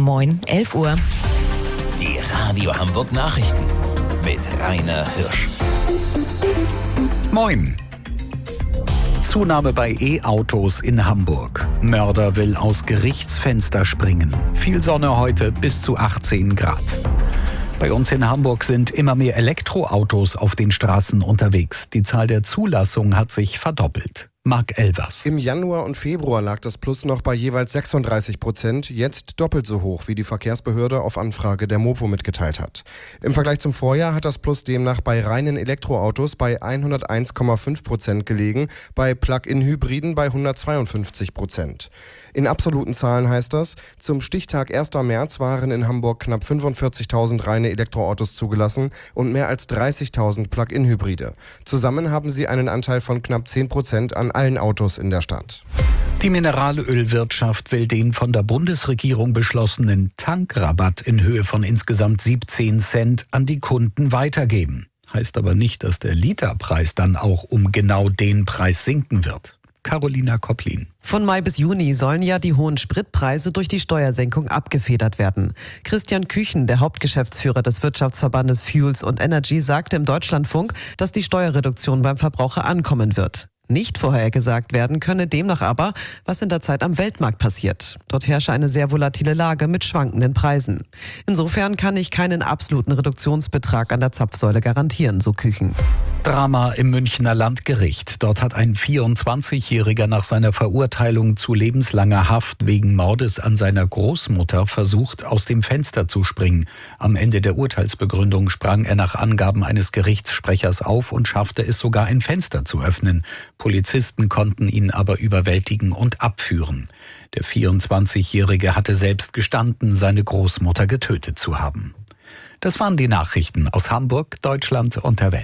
Moin, 11 Uhr. Die Radio Hamburg Nachrichten mit Rainer Hirsch. Moin. Zunahme bei E-Autos in Hamburg. Mörder will aus Gerichtsfenster springen. Viel Sonne heute, bis zu 18 Grad. Bei uns in Hamburg sind immer mehr Elektroautos auf den Straßen unterwegs. Die Zahl der Zulassungen hat sich verdoppelt. Marc Elvers. Im Januar und Februar lag das Plus noch bei jeweils 36%, jetzt doppelt so hoch, wie die Verkehrsbehörde auf Anfrage der Mopo mitgeteilt hat. Im Vergleich zum Vorjahr hat das Plus demnach bei reinen Elektroautos bei 101,5% gelegen, bei Plug-in-Hybriden bei 152%. In absoluten Zahlen heißt das, zum Stichtag 1. März waren in Hamburg knapp 45.000 reine Elektroautos zugelassen und mehr als 30.000 Plug-in-Hybride. Zusammen haben sie einen Anteil von knapp 10% an allen Autos in der Stadt. Die Mineralölwirtschaft will den von der Bundesregierung beschlossenen Tankrabatt in Höhe von insgesamt 17 Cent an die Kunden weitergeben. Heißt aber nicht, dass der Literpreis dann auch um genau den Preis sinken wird. Carolina Kopplin. Von Mai bis Juni sollen ja die hohen Spritpreise durch die Steuersenkung abgefedert werden. Christian Küchen, der Hauptgeschäftsführer des Wirtschaftsverbandes Fuels und Energy, sagte im Deutschlandfunk, dass die Steuerreduktion beim Verbraucher ankommen wird. Nicht vorhergesagt werden könne demnach aber, was in der Zeit am Weltmarkt passiert. Dort herrsche eine sehr volatile Lage mit schwankenden Preisen. Insofern kann ich keinen absoluten Reduktionsbetrag an der Zapfsäule garantieren, so Küchen. Drama im Münchner Landgericht. Dort hat ein 24-Jähriger nach seiner Verurteilung zu lebenslanger Haft wegen Mordes an seiner Großmutter versucht, aus dem Fenster zu springen. Am Ende der Urteilsbegründung sprang er nach Angaben eines Gerichtssprechers auf und schaffte es sogar, ein Fenster zu öffnen. Polizisten konnten ihn aber überwältigen und abführen. Der 24-Jährige hatte selbst gestanden, seine Großmutter getötet zu haben. Das waren die Nachrichten aus Hamburg, Deutschland und der Welt.